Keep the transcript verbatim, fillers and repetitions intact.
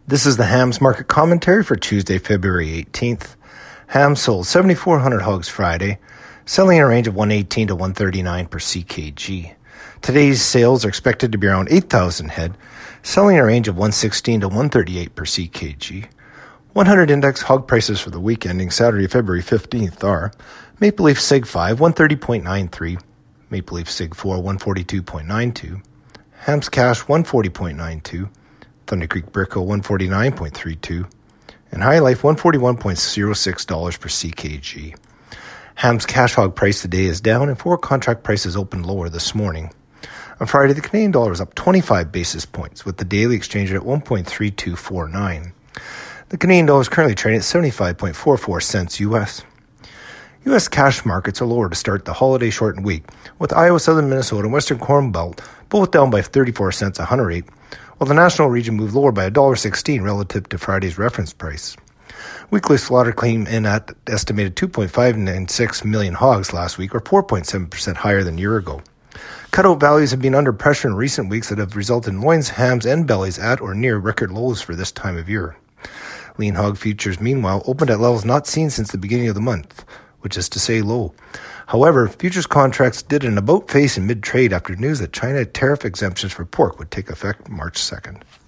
This is the Hams Market Commentary for Tuesday, February eighteenth. Hams sold seven thousand four hundred hogs Friday, selling in a range of one eighteen to one thirty-nine per C K G. Today's sales are expected to be around eight thousand head, selling in a range of one sixteen to one thirty-eight per C K G. one hundred index hog prices for the week ending Saturday, February fifteenth are Maple Leaf Sig five, one thirty point nine three, Maple Leaf Sig four, one forty-two point nine two, Hams Cash one forty point nine two, Thunder Creek Brickle one forty-nine point three two, and High Life one forty-one point zero six dollars per C K G. Hams cash hog price today is down, and forward contract prices opened lower this morning. On Friday, the Canadian dollar is up twenty-five basis points, with the daily exchange rate at one point three two four nine. The Canadian dollar is currently trading at seventy-five point four four cents U S. U S cash markets are lower to start the holiday-shortened week, with Iowa, Southern Minnesota, and Western Corn Belt both down by thirty-four cents a hundredweight, while the national region moved lower by one dollar sixteen relative to Friday's reference price. Weekly slaughter came in at estimated two point five nine six million hogs last week, or four point seven percent higher than a year ago. Cutout values have been under pressure in recent weeks that have resulted in loins, hams, and bellies at or near record lows for this time of year. Lean hog futures, meanwhile, opened at levels not seen since the beginning of the month, which is to say low. However, futures contracts did an about-face in mid-trade after news that China tariff exemptions for pork would take effect March second.